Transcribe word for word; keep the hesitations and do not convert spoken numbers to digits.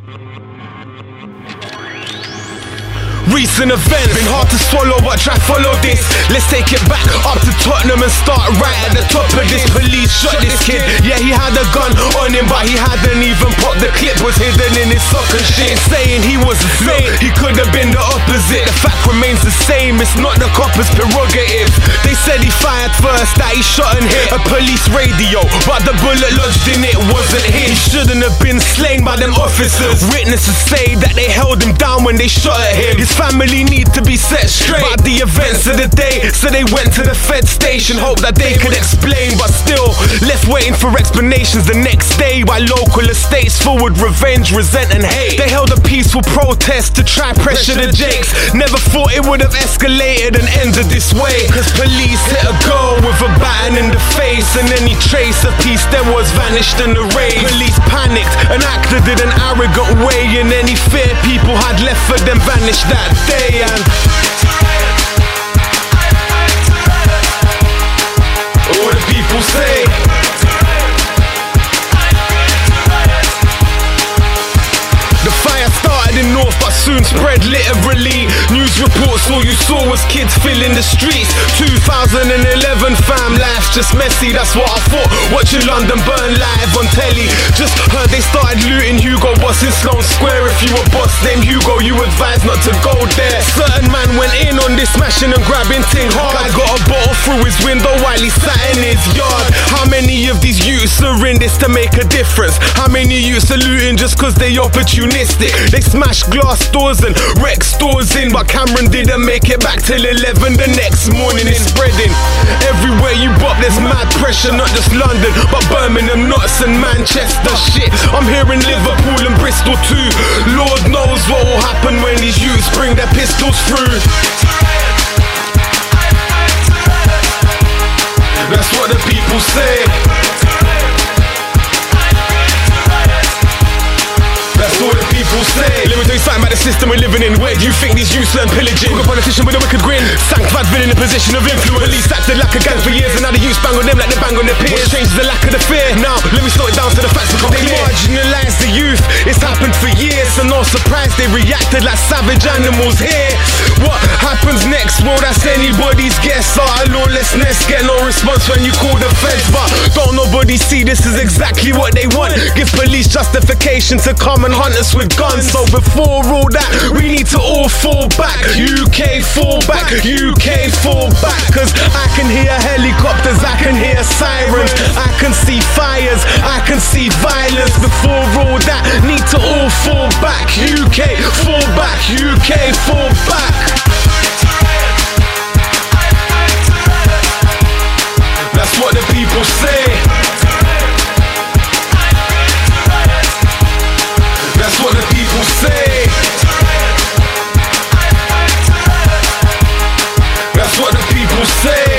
Recent events, been hard to swallow, but try follow this. Let's take it back up to Tottenham and start right at the top of this. Police shot this kid, yeah he had a gun on him, but he hadn't even popped. The clip was hidden in his sock and shit. Saying he was a saint, he could have been the opposite. The fact remains the same, it's not the copper's prerogative. They said he fired first, that he shot and hit a police radio, but the bullet lodged in it wasn't his. He shouldn't have been slain by them officers. Witnesses say that they held him down when they shot at him. His family need to be set straight by the events of the day, so they went to the Fed station, hope that they could explain, but still left waiting for explanations the next day. While local estates forward revenge, resent and hate, they held a peaceful protest to try pressure the Jakes. Never thought it would have escalated and ended this way, cause police hit a girl with a baton in the face, and any trace of peace there was vanished in the rage. Police panicked and acted in an arrogant way, and any fear people had left for them vanished that day. And all the people say, the fire started in North but soon spread literally. News reports all you saw was kids filling the streets. Two thousand eleven fam, life's just messy, that's what I thought, watching London burn live on telly. Just heard they started looting Hugo Boss in Sloane Square. If you a boss named Hugo, you advise not to go there. Certain man went in on this, smashing and grabbing ting hard. I got a bottle through his window while he sat in his yard. How many of these youths are in this to make a difference? How many youths are looting just cause they opportunistic? They smashed glass doors and wrecked stores in, but Cameron didn't make it back till eleven the next morning. It's spreading everywhere you bop, there's mad pressure, not just London but Birmingham, Notts and Manchester. Shit, I'm here in Liverpool and Bristol too. Lord knows what will happen when these youths bring their pistols through. That's what the people say. That's what the people say. Let me tell you something about the system we're living in. Where do you think these youths learn pillaging? Got a politician with a wicked grin, sank bad villain in a position of influence. Police acted like a gang for years, and now the youths bang on them like they bang on their peers. What's changed is the lack of the fear. Now, let me slow it down so the facts become clear. They marginalise the youth, it's happened for years, so no surprise they reacted like savage animals here. What happens next? Well, that's anybody's guess. Our lawlessness get no response when you call the feds, but don't nobody see this is exactly what they want. Give police justification to come and hunt us with guns. So before all that, we need to all fall back. U K fall back, U K fall back. Cause I can hear helicopters, I can hear sirens, I can see fires, I can see violence. Before all that, need to all fall back. U K fall back, U K fall back. That's what the people say. That's what the people say. That's what the people say.